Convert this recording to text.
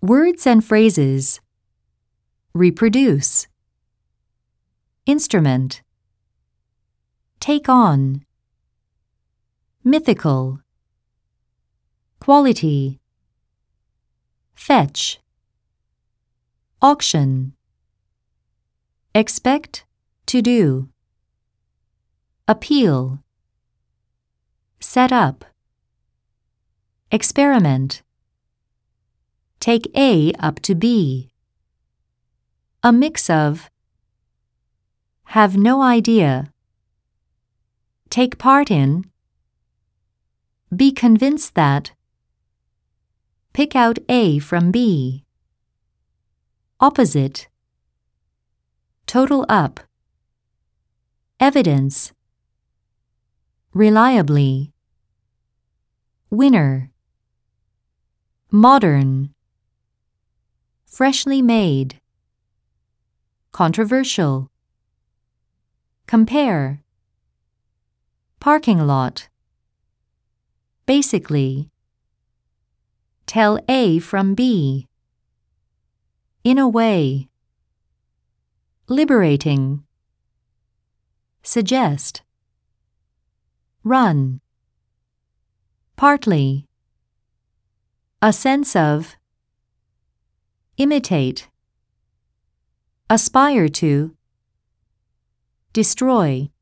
Words and phrases. Reproduce. Instrument. Take on. Mythical. Quality. Fetch. Auction. Expect to do. Appeal. Set up. Experiment. Take A up to B. A mix of. Have no idea. Take part in. Be convinced that. Pick out A from B. Opposite. Total up. Evidence. Reliably. Winner. Modern. Freshly made. Controversial. Compare. Parking lot. Basically. Tell A from B. In a way. Liberating. Suggest. Run. Partly. A sense of. Imitate. Aspire to. Destroy.